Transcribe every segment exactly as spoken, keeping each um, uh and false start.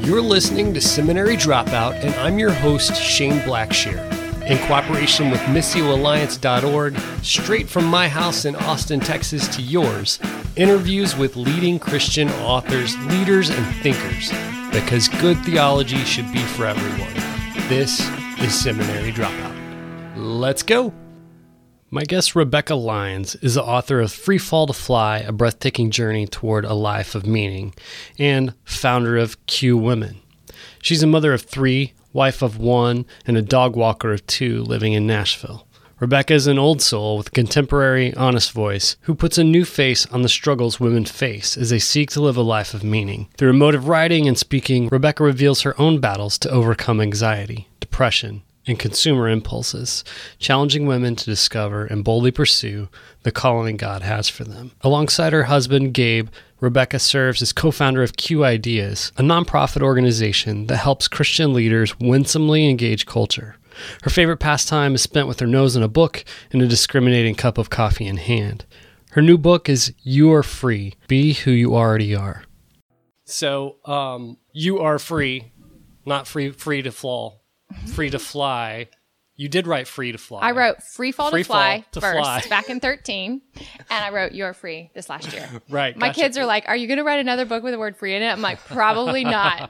You're listening to Seminary Dropout, and I'm your host, Shane Blackshear. In cooperation with Missio Alliance dot org, straight from my house in Austin, Texas to yours, interviews with leading Christian authors, leaders, and thinkers, because good theology should be for everyone. This is Seminary Dropout. Let's go! My guest, Rebecca Lyons, is the author of Free Fall to Fly, A Breathtaking Journey Toward a Life of Meaning, and founder of Q Women. She's a mother of three, wife of one, and a dog walker of two living in Nashville. Rebecca is an old soul with a contemporary, honest voice who puts a new face on the struggles women face as they seek to live a life of meaning. Through emotive writing and speaking, Rebecca reveals her own battles to overcome anxiety, depression, and consumer impulses, challenging women to discover and boldly pursue the calling God has for them. Alongside her husband, Gabe, Rebecca serves as co-founder of Q Ideas, a nonprofit organization that helps Christian leaders winsomely engage culture. Her favorite pastime is spent with her nose in a book and a discriminating cup of coffee in hand. Her new book is You Are Free, Be Who You Already Are. So, um, you are free, not free, free to fall. Free to Fly. You did write Free to Fly. I wrote Free Fall free to Fly fall to first, fly. back in thirteen, and I wrote You're Free this last year. Right. My gotcha. kids are like, are you going to write another book with the word free in it? I'm like, probably not.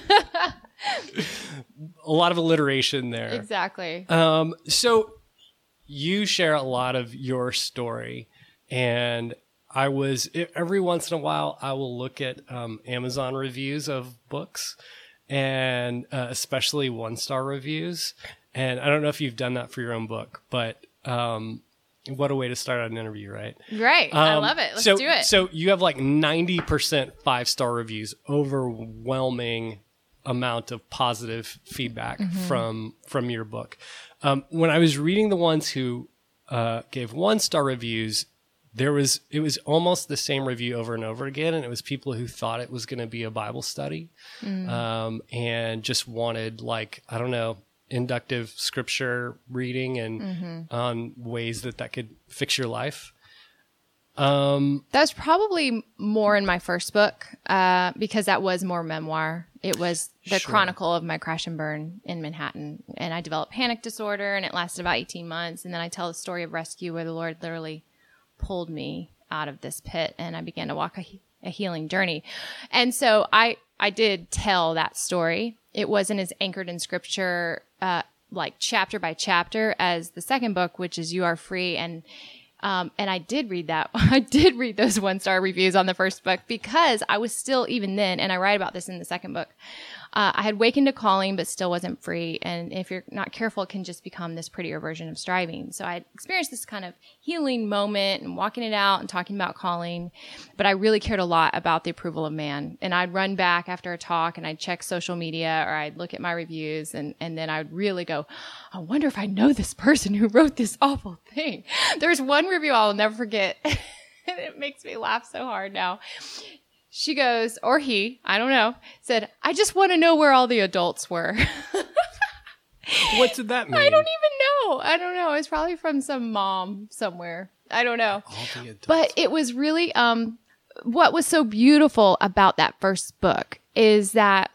A lot of alliteration there. Exactly. Um, so you share a lot of your story, and I was, every once in a while, I will look at um, Amazon reviews of books, and uh, especially one-star reviews. And I don't know if you've done that for your own book, but um, what a way to start out an interview, right? Great. Um, I love it. Let's so, do it. So you have like ninety percent five-star reviews, overwhelming amount of positive feedback mm-hmm. from from your book. Um, when I was reading the ones who uh, gave one-star reviews, there was it was almost the same review over and over again, and it was people who thought it was going to be a Bible study mm. um, and just wanted, like, I don't know, inductive scripture reading and mm-hmm. on ways that that could fix your life. Um, that was probably more in my first book uh, because that was more memoir. It was the sure. chronicle of my crash and burn in Manhattan, and I developed panic disorder, and it lasted about eighteen months, and then I tell the story of rescue where the Lord literally pulled me out of this pit and I began to walk a, a healing journey. And so I, I did tell that story. It wasn't as anchored in scripture, uh, like chapter by chapter as the second book, which is You Are Free. And, um, and I did read that. I did read those one star reviews on the first book because I was still, even then, and I write about this in the second book, Uh, I had wakened to calling, but still wasn't free. And if you're not careful, it can just become this prettier version of striving. So I experienced this kind of healing moment and walking it out and talking about calling. But I really cared a lot about the approval of man. And I'd run back after a talk and I'd check social media or I'd look at my reviews. And, and then I would really go, I wonder if I know this person who wrote this awful thing. There's one review I'll never forget. And it makes me laugh so hard now. She goes, or he, I don't know, said, I just want to know where all the adults were. What did that mean? I don't even know. I don't know. It's probably from some mom somewhere. I don't know. All the adults. But it was really, um, what was so beautiful about that first book is that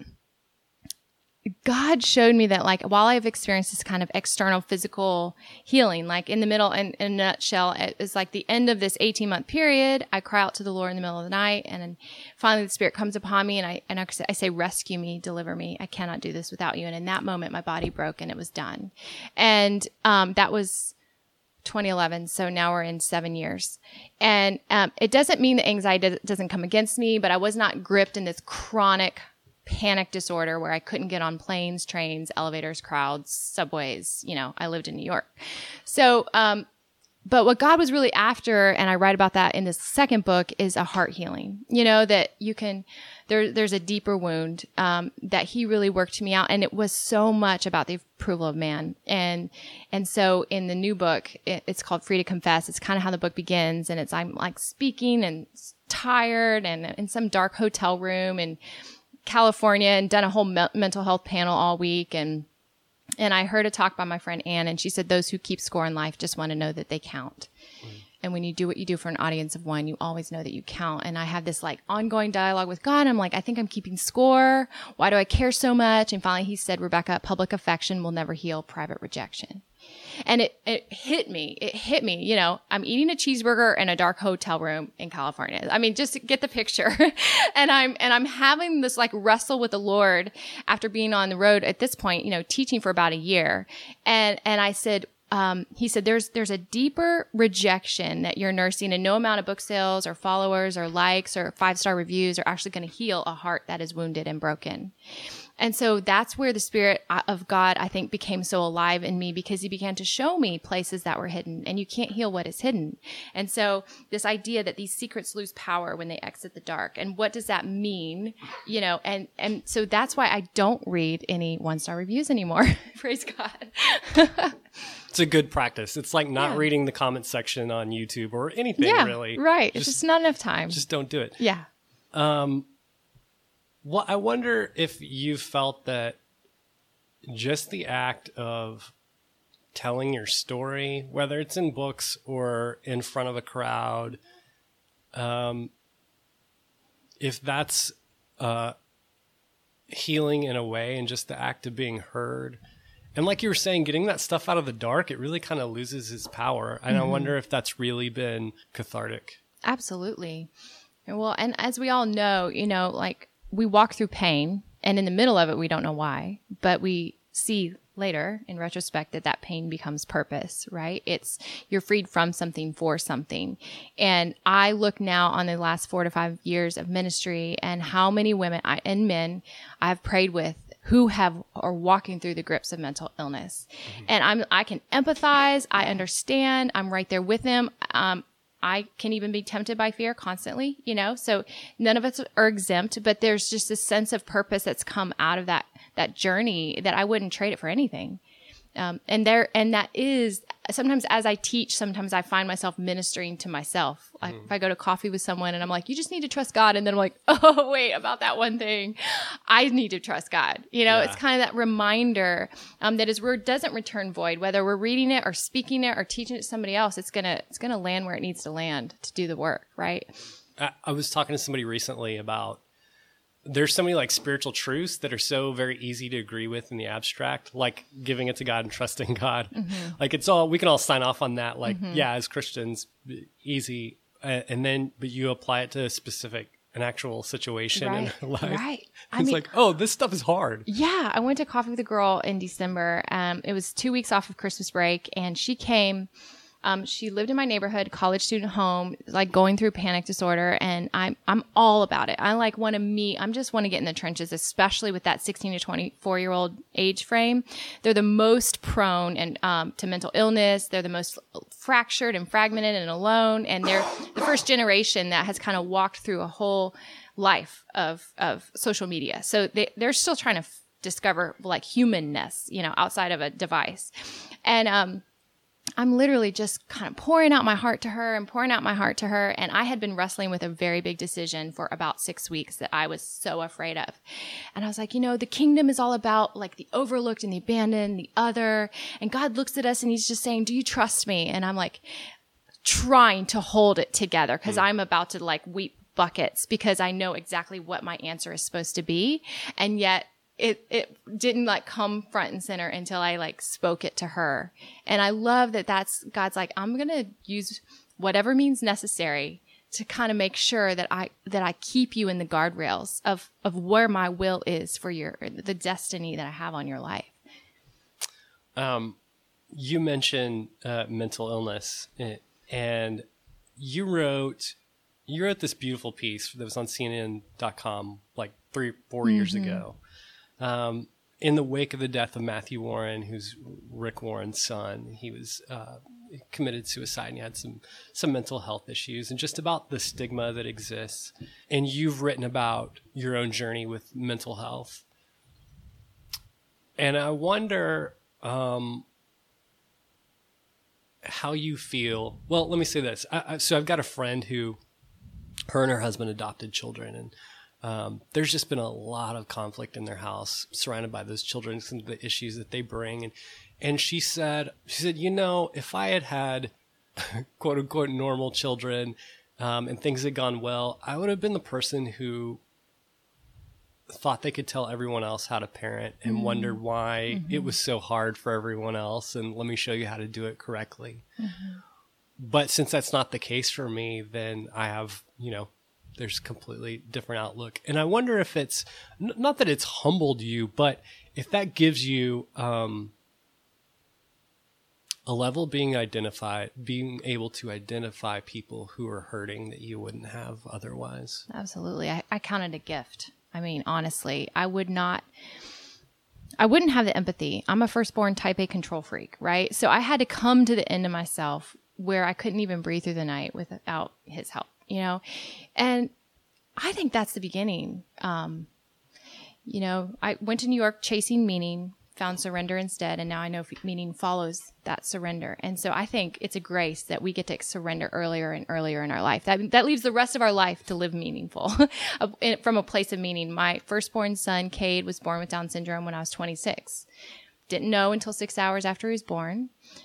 God showed me that, like, while I've experienced this kind of external physical healing, like in the middle, in, in a nutshell, it was like the end of this eighteen month period. I cry out to the Lord in the middle of the night, and then finally the Spirit comes upon me, and I and I, I say, rescue me, deliver me. I cannot do this without you. And in that moment, my body broke, and it was done. And um, that was twenty eleven. So now we're in seven years. And um, it doesn't mean that anxiety doesn't come against me, but I was not gripped in this chronic panic disorder where I couldn't get on planes, trains, elevators, crowds, subways. You know, I lived in New York. So, um, but what God was really after, and I write about that in this second book, is a heart healing. You know, that you can, there, there's a deeper wound, um, that he really worked me out. And it was so much about the approval of man. And, and so in the new book, it, it's called Free to Confess. It's kind of how the book begins. And it's, I'm like speaking and tired and in some dark hotel room and California and done a whole me- mental health panel all week. And, and I heard a talk by my friend Anne, and she said, those who keep score in life just want to know that they count. Mm. And when you do what you do for an audience of one, you always know that you count. And I have this like ongoing dialogue with God. I'm like, I think I'm keeping score. Why do I care so much? And finally he said, Rebecca, public affection will never heal private rejection. And it, it hit me. It hit me. You know, I'm eating a cheeseburger in a dark hotel room in California. I mean, just to get the picture. and I'm, and I'm having this like wrestle with the Lord after being on the road at this point, you know, teaching for about a year. And, and I said, Um, he said, there's, there's a deeper rejection that you're nursing, and no amount of book sales or followers or likes or five-star reviews are actually going to heal a heart that is wounded and broken. And so that's where the Spirit of God, I think, became so alive in me, because he began to show me places that were hidden, and you can't heal what is hidden. And so this idea that these secrets lose power when they exit the dark, and what does that mean? You know, and, and so that's why I don't read any one-star reviews anymore. Praise God. It's a good practice. It's like not Yeah. reading the comment section on YouTube or anything, Yeah, really. right. Just, It's just not enough time. just don't do it. Yeah. Um, well, I wonder if you felt that just the act of telling your story, whether it's in books or in front of a crowd, um, if that's uh, healing in a way, and just the act of being heard. And like you were saying, getting that stuff out of the dark, it really kind of loses its power. And mm-hmm. I wonder if that's really been cathartic. Absolutely. Well, and as we all know, you know, like we walk through pain, and in the middle of it, we don't know why, but we see later in retrospect that that pain becomes purpose, right? It's you're freed from something for something. And I look now on the last four to five years of ministry, and how many women I, and men I've prayed with who have are walking through the grips of mental illness. Mm-hmm. And I'm I can empathize, I understand, I'm right there with them. Um, I can even be tempted by fear constantly, you know, so none of us are exempt, but there's just a sense of purpose that's come out of that, that journey that I wouldn't trade it for anything. Um, and there, and that is sometimes as I teach, sometimes I find myself ministering to myself. Like mm. if I go to coffee with someone and I'm like, you just need to trust God. And then I'm like, oh, wait, about that one thing, I need to trust God. You know, yeah. It's kind of that reminder um, that his word doesn't return void, whether we're reading it or speaking it or teaching it to somebody else, it's going to, it's going to land where it needs to land to do the work. Right. I, I was talking to somebody recently about, there's so many like spiritual truths that are so very easy to agree with in the abstract, like giving it to God and trusting God. Mm-hmm. Like it's all, we can all sign off on that. Like, mm-hmm. yeah, as Christians, easy. Uh, and then, but you apply it to a specific, an actual situation right. in life. Right. I it's mean, like, oh, this stuff is hard. Yeah. I went to coffee with a girl in December. Um, it was two weeks off of Christmas break, and she came. Um, she lived in my neighborhood, college student home, like going through panic disorder. And I'm, I'm all about it. I like want to meet, I'm just want to get in the trenches, especially with that sixteen to twenty-four year old age frame. They're the most prone and, um, to mental illness. They're the most fractured and fragmented and alone. And they're the first generation that has kind of walked through a whole life of, of social media. So they, they're still trying to f- discover like humanness, you know, outside of a device. And, um, I'm literally just kind of pouring out my heart to her and pouring out my heart to her. And I had been wrestling with a very big decision for about six weeks that I was so afraid of. And I was like, you know, the kingdom is all about like the overlooked and the abandoned, the other. And God looks at us and he's just saying, do you trust me? And I'm like trying to hold it together because mm. I'm about to like weep buckets because I know exactly what my answer is supposed to be. And yet, It it didn't like come front and center until I like spoke it to her. And I love that that's God's like, I'm going to use whatever means necessary to kind of make sure that I that I keep you in the guardrails of of where my will is for your the destiny that I have on your life. Um, you mentioned uh, mental illness, and you wrote you wrote this beautiful piece that was on C N N dot com like three four mm-hmm. years ago. Um, in the wake of the death of Matthew Warren, who's Rick Warren's son, he was uh, committed suicide and he had some, some mental health issues and just about the stigma that exists. And you've written about your own journey with mental health. And I wonder um, how you feel. Well, let me say this. I, I, so I've got a friend who, her and her husband adopted children, and Um, there's just been a lot of conflict in their house surrounded by those children and the issues that they bring. And, and she said, she said, you know, if I had had quote unquote normal children, um, and things had gone well, I would have been the person who thought they could tell everyone else how to parent and mm-hmm. wondered why mm-hmm. it was so hard for everyone else. And let me show you how to do it correctly. Mm-hmm. But since that's not the case for me, then I have, you know, there's a completely different outlook. And I wonder if it's n- not that it's humbled you, but if that gives you um, a level of being identified, being able to identify people who are hurting that you wouldn't have otherwise. Absolutely. I, I count it a gift. I mean, honestly, I would not, I wouldn't have the empathy. I'm a firstborn type A control freak, right? So I had to come to the end of myself where I couldn't even breathe through the night without his help, you know? And I think that's the beginning. Um, you know, I went to New York chasing meaning, found surrender instead, and now I know meaning follows that surrender. And so I think it's a grace that we get to surrender earlier and earlier in our life. That that leaves the rest of our life to live meaningful from a place of meaning. My firstborn son, Cade, was born with Down syndrome when I was twenty-six. Didn't know until six hours after he was born.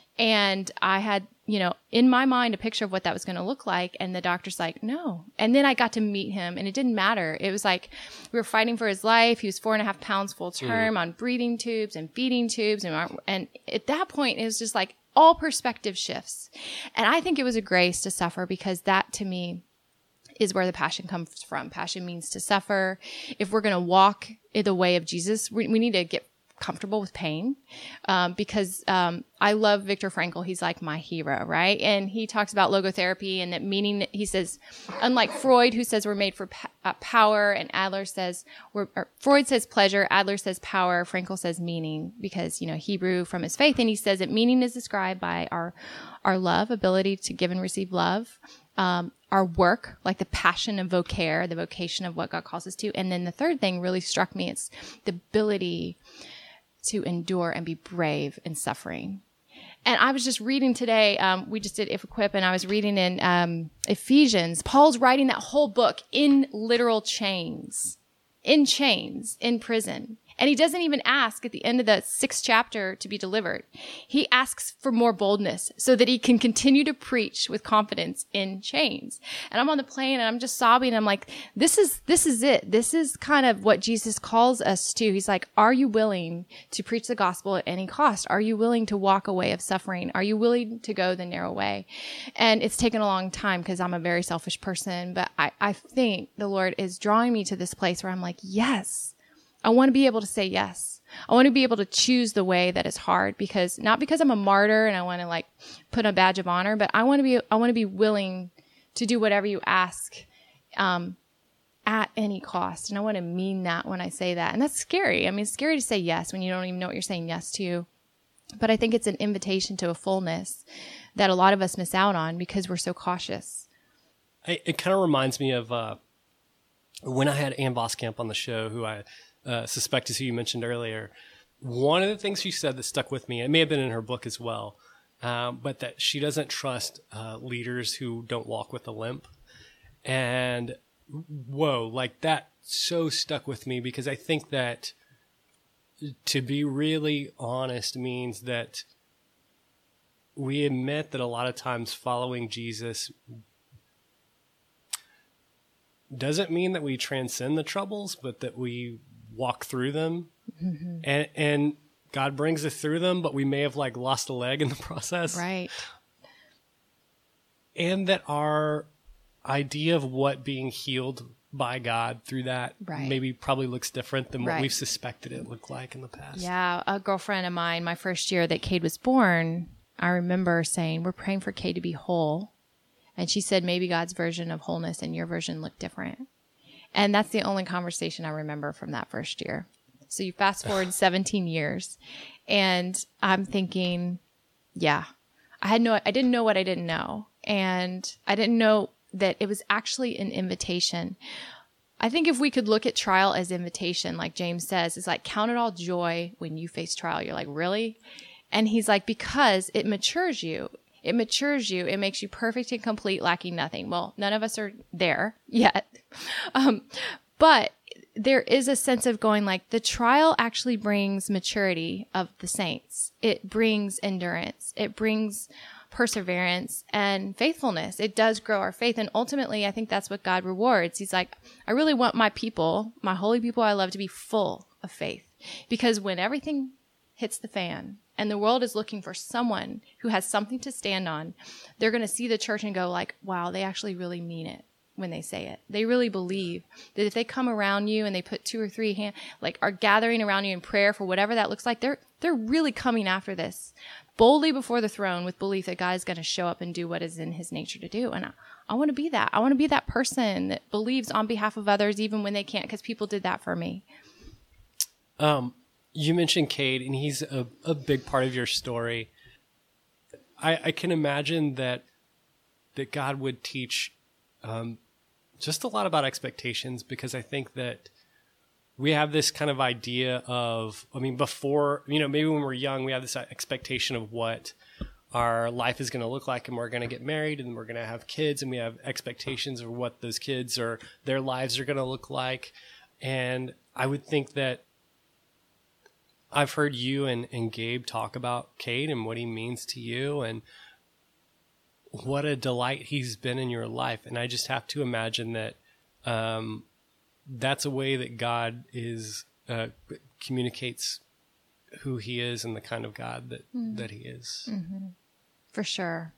And I had, you know, in my mind, a picture of what that was going to look like. And the doctor's like, no. And then I got to meet him and it didn't matter. It was like we were fighting for his life. He was four and a half pounds full term mm. on breathing tubes and feeding tubes. And, and at that point, it was just like all perspective shifts. And I think it was a grace to suffer because that to me is where the passion comes from. Passion means to suffer. If we're going to walk in the way of Jesus, we, we need to get comfortable with pain, um, because um, I love Viktor Frankl. He's like my hero, right? And he talks about logotherapy and that meaning. He says, unlike Freud, who says we're made for p- uh, power, and Adler says we're. Or Freud says pleasure, Adler says power, Frankl says meaning, because you know Hebrew from his faith, and he says that meaning is described by our our love, ability to give and receive love. Um, our work, like the passion of vocare, the vocation of what God calls us to. And then the third thing really struck me. It's the ability to endure and be brave in suffering. And I was just reading today, um, we just did If Equip, and I was reading in um, Ephesians. Paul's writing that whole book in literal chains, in chains, in prison. And he doesn't even ask at the end of the sixth chapter to be delivered. He asks for more boldness so that he can continue to preach with confidence in chains. And I'm on the plane and I'm just sobbing. And I'm like, this is, this is it. This is kind of what Jesus calls us to. He's like, are you willing to preach the gospel at any cost? Are you willing to walk a way of suffering? Are you willing to go the narrow way? And it's taken a long time because I'm a very selfish person, but I, I think the Lord is drawing me to this place where I'm like, yes. I want to be able to say yes. I want to be able to choose the way that is hard, because not because I'm a martyr and I want to like put a badge of honor, but I want to be, I want to be willing to do whatever you ask, um, at any cost. And I want to mean that when I say that. And that's scary. I mean, it's scary to say yes when you don't even know what you're saying yes to. But I think it's an invitation to a fullness that a lot of us miss out on because we're so cautious. I, it kind of reminds me of, uh, when I had Ann Voskamp on the show, who I, Uh, suspect is who you mentioned earlier. One of the things she said that stuck with me, it may have been in her book as well, um, but that she doesn't trust uh, leaders who don't walk with a limp. And whoa, like that so stuck with me, because I think that to be really honest means that we admit that a lot of times following Jesus doesn't mean that we transcend the troubles, but that we walk through them, mm-hmm. and and God brings us through them, but we may have like lost a leg in the process. Right. And that our idea of what being healed by God through that right. maybe probably looks different than what right. we've suspected it looked like in the past. Yeah. A girlfriend of mine, my first year that Cade was born, I remember saying, we're praying for Cade to be whole. And she said, maybe God's version of wholeness and your version look different. And that's the only conversation I remember from that first year. So you fast forward seventeen years, and I'm thinking, yeah, I had no, I didn't know what I didn't know. And I didn't know that it was actually an invitation. I think if we could look at trial as invitation, like James says, it's like, count it all joy when you face trial. You're like, really? And he's like, because it matures you. It matures you. It makes you perfect and complete, lacking nothing. Well, none of us are there yet. Um, but there is a sense of going like the trial actually brings maturity of the saints. It brings endurance. It brings perseverance and faithfulness. It does grow our faith. And ultimately, I think that's what God rewards. He's like, I really want my people, my holy people I love, to be full of faith. Because when everything hits the fan and the world is looking for someone who has something to stand on, they're going to see the church and go like, wow, they actually really mean it when they say it. They really believe that if they come around you and they put two or three hand, like are gathering around you in prayer for whatever that looks like, they're they're really coming after this boldly before the throne with belief that God is going to show up and do what is in his nature to do. And I, I want to be that. I want to be that person that believes on behalf of others even when they can't, because people did that for me. Um, you mentioned Cade, and he's a, a big part of your story. I, I can imagine that that God would teach um, just a lot about expectations, because I think that we have this kind of idea of, I mean, before, you know, maybe when we're young, we have this expectation of what our life is going to look like, and we're going to get married and we're going to have kids, and we have expectations of what those kids or their lives are going to look like. And I would think that I've heard you and, and Gabe talk about Cade and what he means to you and what a delight he's been in your life. And I just have to imagine that um, that's a way that God is uh, communicates who he is and the kind of God that, mm-hmm. that he is. Mm-hmm. For sure.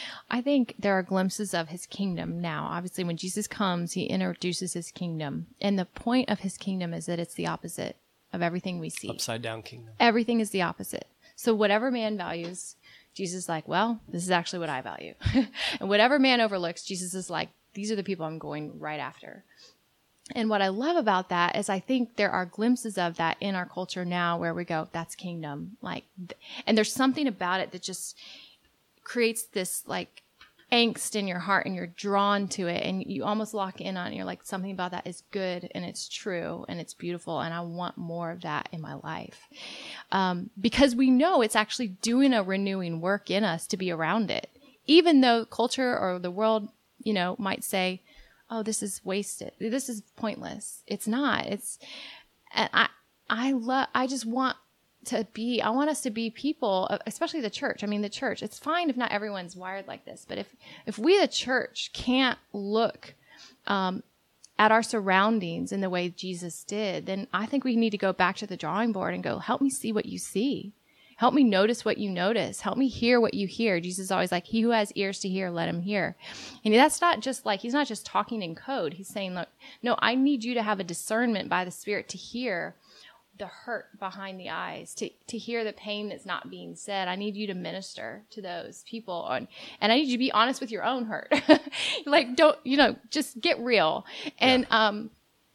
I think there are glimpses of his kingdom now. Obviously, when Jesus comes, he introduces his kingdom. And the point of his kingdom is that it's the opposite of everything we see. Upside down kingdom. Everything is the opposite. So whatever man values, Jesus is like, well, this is actually what I value. And whatever man overlooks, Jesus is like, these are the people I'm going right after. And what I love about that is I think there are glimpses of that in our culture now where we go, that's kingdom. Like, and there's something about it that just creates this like angst in your heart, and you're drawn to it, and you almost lock in on it. You're like, something about that is good, and it's true, and it's beautiful, and I want more of that in my life. Um, because we know it's actually doing a renewing work in us to be around it. Even though culture or the world, you know, might say, oh, this is wasted. This is pointless. It's not. It's, and I, I love, I just want to be, I want us to be people, especially the church. I mean, the church, it's fine if not everyone's wired like this, but if, if we, the church, can't look, um, at our surroundings in the way Jesus did, then I think we need to go back to the drawing board and go, help me see what you see. Help me notice what you notice. Help me hear what you hear. Jesus is always like, he who has ears to hear, let him hear. And that's not just like, he's not just talking in code. He's saying, look, no, I need you to have a discernment by the Spirit to hear the hurt behind the eyes, to, to hear the pain that's not being said. I need you to minister to those people. And, and I need you to be honest with your own hurt. Like, don't, you know, just get real. And yeah. um,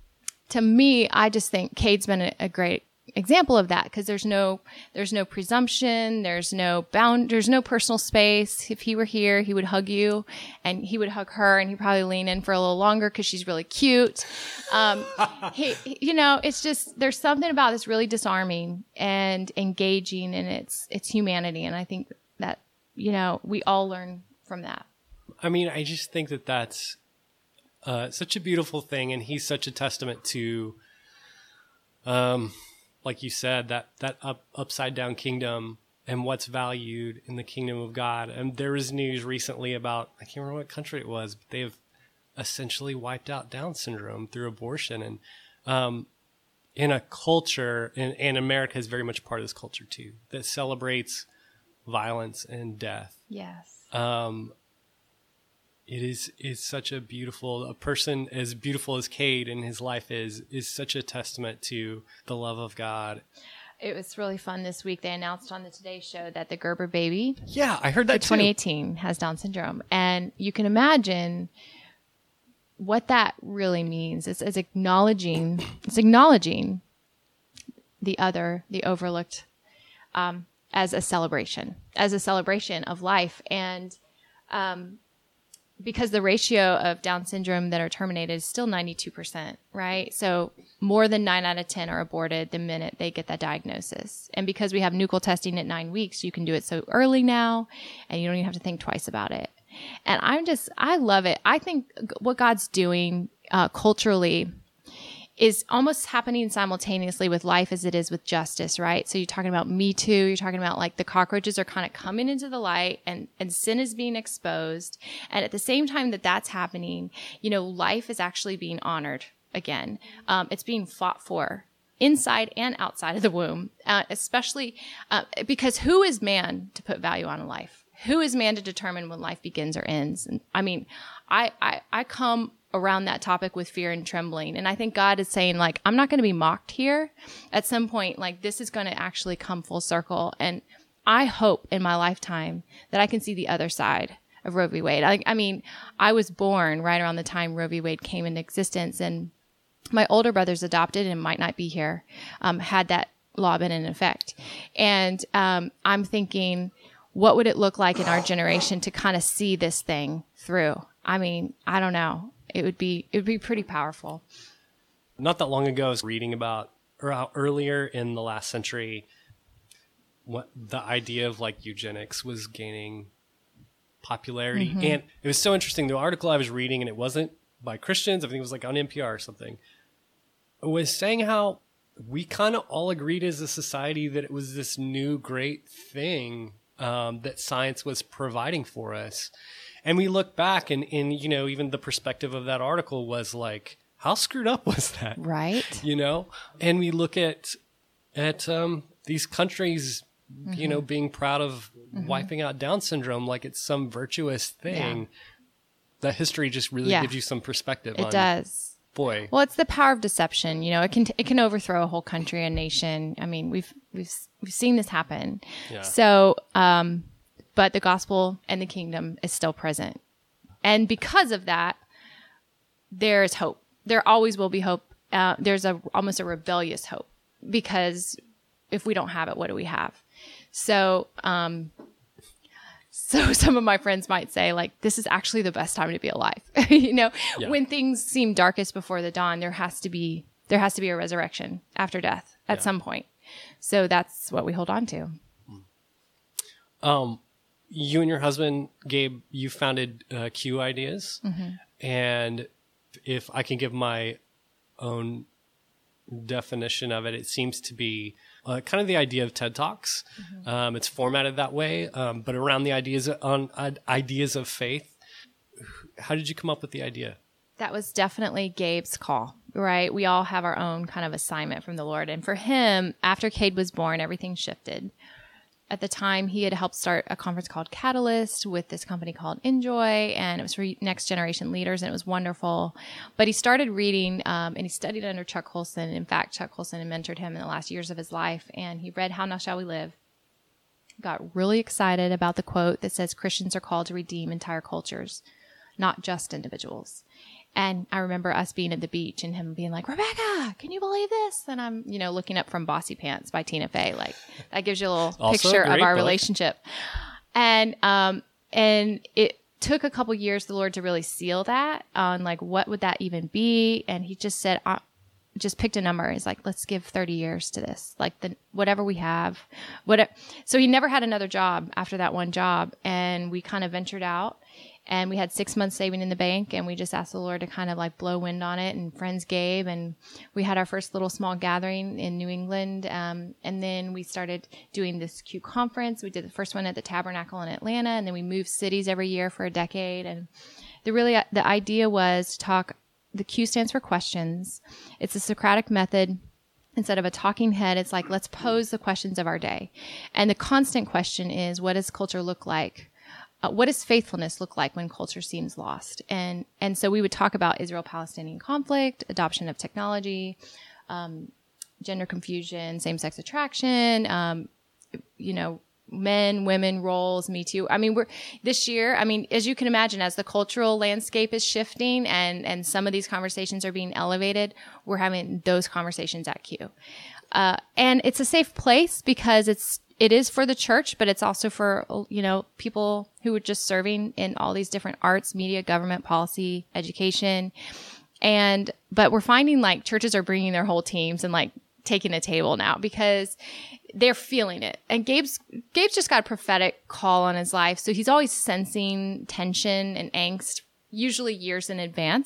to me, I just think Cade's been a, a great example of that, because there's no there's no presumption, there's no bound, there's no personal space. If he were here, he would hug you, and he would hug her, and he'd probably lean in for a little longer because she's really cute. Um, he, you know, it's just, there's something about this really disarming and engaging, and it's it's humanity, and I think that, you know, we all learn from that. I mean, I just think that that's uh, such a beautiful thing, and he's such a testament to um. like you said, that, that up, upside down kingdom and what's valued in the kingdom of God. And there was news recently about, I can't remember what country it was, but they've essentially wiped out Down syndrome through abortion. And um, in a culture, and, and America is very much part of this culture too, that celebrates violence and death. Yes. Um, It is is such a beautiful, a person as beautiful as Cade in his life is, is such a testament to the love of God. It was really fun this week. They announced on the Today Show that the Gerber baby, yeah, I heard that too, twenty eighteen has Down syndrome. And you can imagine what that really means. It's, it's acknowledging, it's acknowledging the other, the overlooked, um, as a celebration, as a celebration of life. And, um, because the ratio of Down syndrome that are terminated is still ninety-two percent, right? So more than nine out of ten are aborted the minute they get that diagnosis. And because we have nuchal testing at nine weeks, you can do it so early now, and you don't even have to think twice about it. And I'm just, I love it. I think what God's doing uh, culturally is almost happening simultaneously with life as it is with justice, right? So you're talking about Me Too, you're talking about like the cockroaches are kind of coming into the light and, and sin is being exposed. And at the same time that that's happening, you know, life is actually being honored again. Um, it's being fought for inside and outside of the womb, uh, especially uh, because who is man to put value on a life? Who is man to determine when life begins or ends? And I mean, I, I, I come around that topic with fear and trembling. And I think God is saying, like, I'm not going to be mocked here. At some point, like, this is going to actually come full circle. And I hope in my lifetime that I can see the other side of Roe v. Wade. I, I mean, I was born right around the time Roe v. Wade came into existence, and my older brother's adopted and might not be here, um, had that law been in effect. And um, I'm thinking, what would it look like in our generation to kind of see this thing through? I mean, I don't know. It would be it would be pretty powerful. Not that long ago, I was reading about or how earlier in the last century, what the idea of like eugenics was gaining popularity. Mm-hmm. And it was so interesting. The article I was reading, and it wasn't by Christians, I think it was like on N P R or something, was saying how we kind of all agreed as a society that it was this new great thing um, that science was providing for us. And we look back and, and, you know, even the perspective of that article was like, how screwed up was that? Right. You know, and we look at, at um, these countries, mm-hmm. you know, being proud of mm-hmm. wiping out Down syndrome like it's some virtuous thing. Yeah. That history just really yeah. gives you some perspective. It on, does. Boy. Well, it's the power of deception. You know, it can, it can overthrow a whole country, a nation. I mean, we've, we've, we've seen this happen. Yeah. So, um, but the gospel and the kingdom is still present. And because of that, there is hope. There always will be hope. Uh, there's a almost a rebellious hope, because if we don't have it, what do we have? So, um, so some of my friends might say, like, this is actually the best time to be alive. you know, yeah. When things seem darkest before the dawn, there has to be, there has to be a resurrection after death at yeah. some point. So that's what we hold on to. Um, You and your husband, Gabe, you founded uh, Q Ideas. Mm-hmm. And if I can give my own definition of it, it seems to be uh, kind of the idea of TED Talks. Mm-hmm. Um, it's formatted that way, um, but around the ideas on uh, ideas of faith. How did you come up with the idea? That was definitely Gabe's call, right? We all have our own kind of assignment from the Lord. And for him, after Cade was born, everything shifted. At the time, he had helped start a conference called Catalyst with this company called Enjoy, and it was for next generation leaders, and it was wonderful. But he started reading, um, and he studied under Chuck Colson. In fact, Chuck Colson had mentored him in the last years of his life, and he read How Now Shall We Live. Got really excited about the quote that says Christians are called to redeem entire cultures, not just individuals. And I remember us being at the beach and him being like, Rebecca, can you believe this? And I'm, you know, looking up from Bossy Pants by Tina Fey. Like, that gives you a little also picture of our book. relationship. And, um, and it took a couple years, the Lord, to really seal that on like, what would that even be? And he just said, uh, just picked a number. He's like, let's give thirty years to this, like the, whatever we have, whatever. So he never had another job after that one job. And we kind of ventured out. And we had six months saving in the bank, and we just asked the Lord to kind of like blow wind on it, and friends gave, and we had our first little small gathering in New England. Um, and then we started doing this Q conference. We did the first one at the Tabernacle in Atlanta, and then we moved cities every year for a decade. And the really, the idea was to talk, the Q stands for questions. It's a Socratic method. Instead of a talking head, it's like, let's pose the questions of our day. And the constant question is, what does culture look like? Uh, what does faithfulness look like when culture seems lost? And and so we would talk about Israel-Palestinian conflict, adoption of technology, um, gender confusion, same-sex attraction, um, you know, men, women, roles, Me Too. I mean, we're this year, I mean, as you can imagine, as the cultural landscape is shifting and, and some of these conversations are being elevated, we're having those conversations at Q. Uh, and it's a safe place because it's It is for the church, but it's also for, you know, people who are just serving in all these different arts, media, government, policy, education. And, but we're finding like churches are bringing their whole teams and like taking a table now because they're feeling it. And Gabe's, Gabe's just got a prophetic call on his life. So he's always sensing tension and angst, usually years in advance.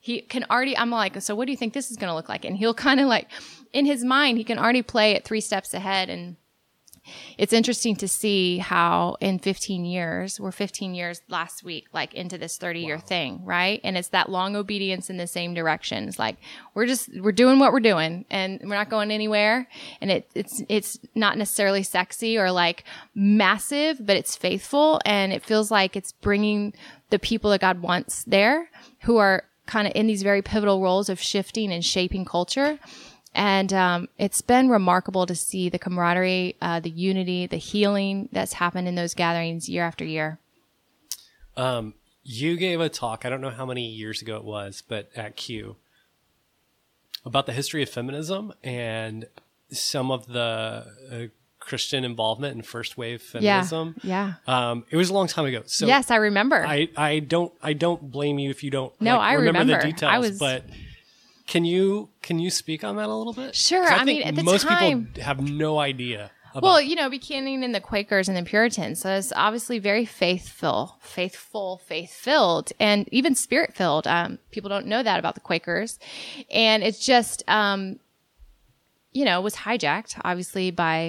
he can already, I'm like, so what do you think this is going to look like? And he'll kind of like, in his mind, he can already play it three steps ahead. And it's interesting to see how in fifteen years, we're fifteen years last week, like into this thirty year wow. thing, right? And it's that long obedience in the same direction. It's like, we're just, we're doing what we're doing and we're not going anywhere. And it, it's, it's not necessarily sexy or like massive, but it's faithful. And it feels like it's bringing the people that God wants there who are kind of in these very pivotal roles of shifting and shaping culture. And um, it's been remarkable to see the camaraderie, uh, the unity, the healing that's happened in those gatherings year after year. Um, you gave a talk, I don't know how many years ago it was, but at Q, about the history of feminism and some of the uh, Christian involvement in first wave feminism. Yeah, yeah. Um, it was a long time ago. So yes, I remember. I, I don't I don't blame you if you don't no, like, I remember, remember the details, I was... but... Can you can you speak on that a little bit? Sure. I, I mean, at the most time, people have no idea. About well, you know, beginning in the Quakers and the Puritans, so it's obviously very faithful, faithful, faith-filled, and even spirit-filled. Um, people don't know that about the Quakers, and it's just, um, you know, was hijacked obviously by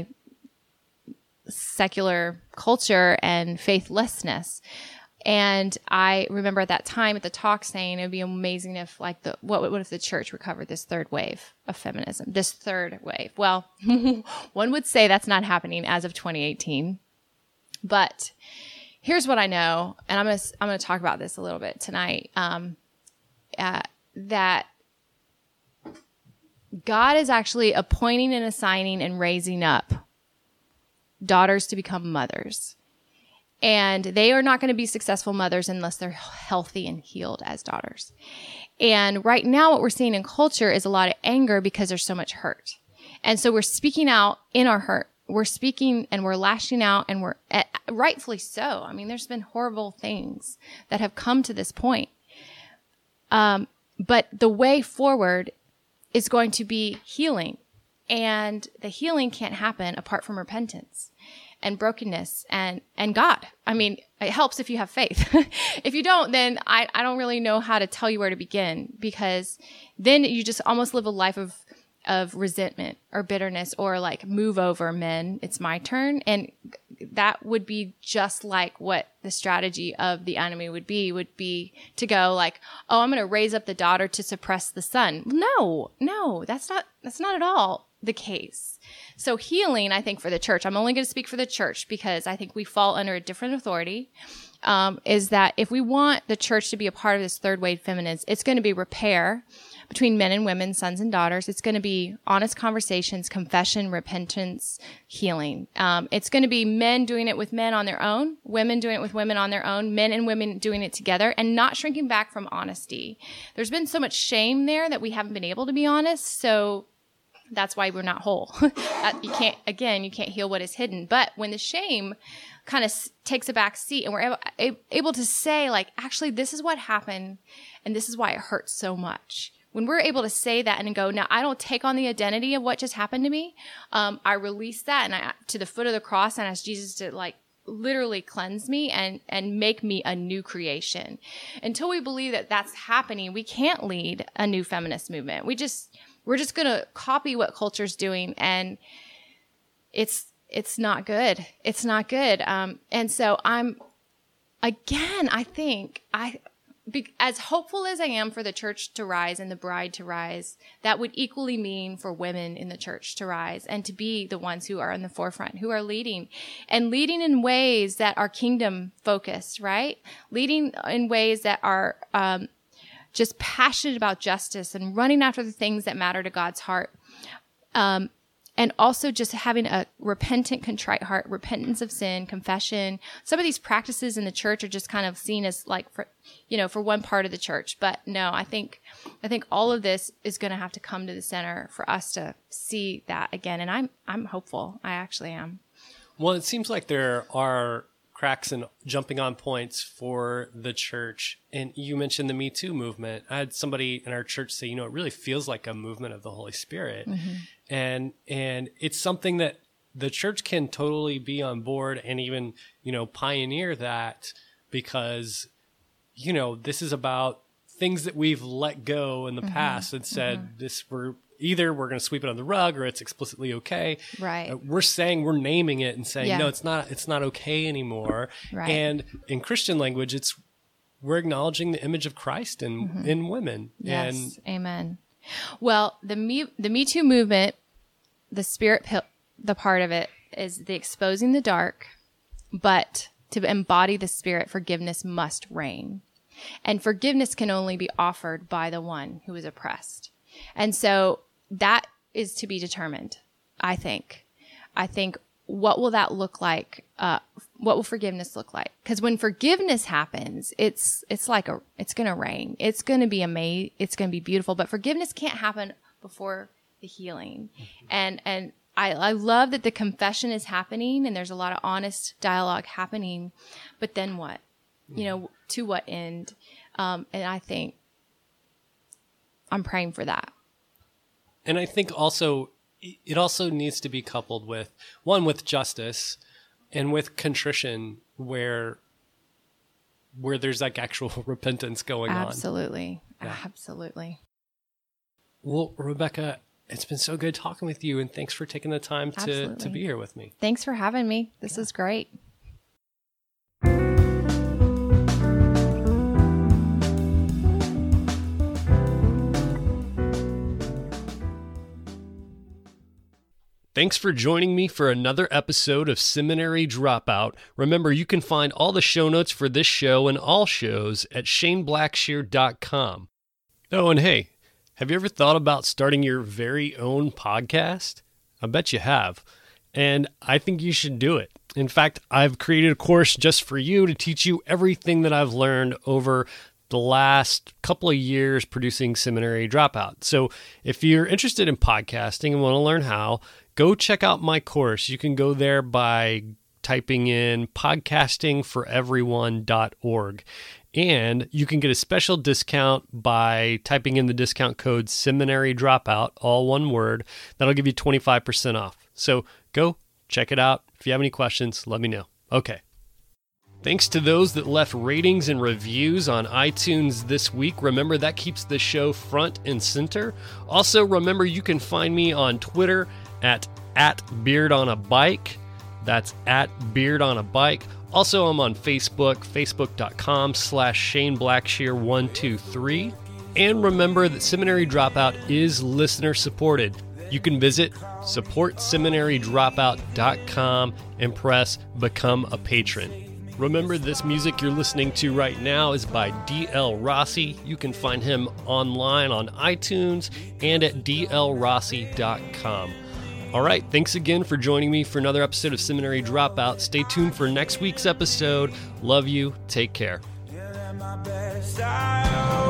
secular culture and faithlessness. And I remember at that time at the talk saying it would be amazing if like the, what, what if the church recovered this third wave of feminism, this third wave? Well, one would say that's not happening as of twenty eighteen, but here's what I know. And I'm going to, I'm going to talk about this a little bit tonight. Um, uh, that God is actually appointing and assigning and raising up daughters to become mothers. And they are not going to be successful mothers unless they're healthy and healed as daughters. And right now what we're seeing in culture is a lot of anger because there's so much hurt. And so we're speaking out in our hurt. We're speaking and we're lashing out and we're uh, rightfully so. I mean, there's been horrible things that have come to this point. Um, but the way forward is going to be healing. And the healing can't happen apart from repentance and brokenness and, and God. I mean, it helps if you have faith. If you don't, then I, I don't really know how to tell you where to begin, because then you just almost live a life of, of resentment or bitterness or like move over men. It's my turn. And that would be just like what the strategy of the enemy would be, would be to go like, oh, I'm going to raise up the daughter to suppress the son. No, no, that's not, that's not at all the case. So healing, I think, for the church, I'm only going to speak for the church because I think we fall under a different authority, um, is that if we want the church to be a part of this third wave feminism, it's going to be repair between men and women, sons and daughters. It's going to be honest conversations, confession, repentance, healing. Um, it's going to be men doing it with men on their own, women doing it with women on their own, men and women doing it together, and not shrinking back from honesty. There's been so much shame there that we haven't been able to be honest. So that's why we're not whole. You can't, again, you can't heal what is hidden. But when the shame kind of s- takes a back seat and we're able, a- able to say like, actually, this is what happened and this is why it hurts so much. When we're able to say that and go, now I don't take on the identity of what just happened to me. Um, I release that and I, to the foot of the cross and ask Jesus to like literally cleanse me and, and make me a new creation. Until we believe that that's happening, we can't lead a new feminist movement. We just... We're just going to copy what culture's doing, and it's it's not good. It's not good. Um, and so I'm, again, I think, I be, as hopeful as I am for the church to rise and the bride to rise, that would equally mean for women in the church to rise and to be the ones who are in the forefront, who are leading, and leading in ways that are kingdom focused, right? Leading in ways that are um just passionate about justice and running after the things that matter to God's heart. Um, and also just having a repentant, contrite heart, repentance of sin, confession. Some of these practices in the church are just kind of seen as like, for, you know, for one part of the church. But no, I think, I think all of this is going to have to come to the center for us to see that again. And I'm, I'm hopeful. I actually am. Well, it seems like there are cracks and jumping on points for the church. And you mentioned the Me Too movement. I had somebody in our church say, you know, it really feels like a movement of the Holy Spirit. Mm-hmm. And, and it's something that the church can totally be on board and even, you know, pioneer that, because, you know, this is about things that we've let go in the mm-hmm. past and said, mm-hmm. this we're either we're going to sweep it on the rug or it's explicitly okay. Right. Uh, we're saying, we're naming it and saying, yeah. no, it's not, it's not okay anymore. Right. And in Christian language, it's, we're acknowledging the image of Christ in, mm-hmm. in women. Yes. And, amen. Well, the Me, the Me Too movement, the spirit, pil- the part of it is the exposing the dark, but to embody the spirit, forgiveness must reign. And forgiveness can only be offered by the one who is oppressed. And so that is to be determined, I think. I think, what will that look like? Uh, what will forgiveness look like? Because when forgiveness happens, it's it's like a it's going to rain. It's going to be amazing. It's going to be beautiful. But forgiveness can't happen before the healing. Mm-hmm. And and I, I love that the confession is happening and there's a lot of honest dialogue happening. But then what? Mm-hmm. You know, to what end? Um, and I think I'm praying for that. And I think also, it also needs to be coupled with, one, with justice and with contrition where where there's like actual repentance going Absolutely. on. Absolutely. Yeah. Absolutely. Well, Rebecca, it's been so good talking with you, and thanks for taking the time to, to be here with me. Thanks for having me. This yeah. is great. Thanks for joining me for another episode of Seminary Dropout. Remember, you can find all the show notes for this show and all shows at shane blackshear dot com. Oh, and hey, have you ever thought about starting your very own podcast? I bet you have. And I think you should do it. In fact, I've created a course just for you to teach you everything that I've learned over the last couple of years producing Seminary Dropout. So if you're interested in podcasting and want to learn how, go check out my course. You can go there by typing in podcasting for everyone dot org. And you can get a special discount by typing in the discount code Seminary Dropout, all one word. That'll give you twenty-five percent off. So go check it out. If you have any questions, let me know. Okay. Thanks to those that left ratings and reviews on iTunes this week. Remember, that keeps the show front and center. Also, remember, you can find me on Twitter at, at beardonabike. That's at beardonabike. Also, I'm on Facebook, facebook.com slash Shane Blackshear one two three. And remember that Seminary Dropout is listener supported. You can visit support seminary dropout dot com and press Become a Patron. Remember, this music you're listening to right now is by D L Rossi. You can find him online on iTunes and at d l rossi dot com. All right, thanks again for joining me for another episode of Seminary Dropout. Stay tuned for next week's episode. Love you. Take care.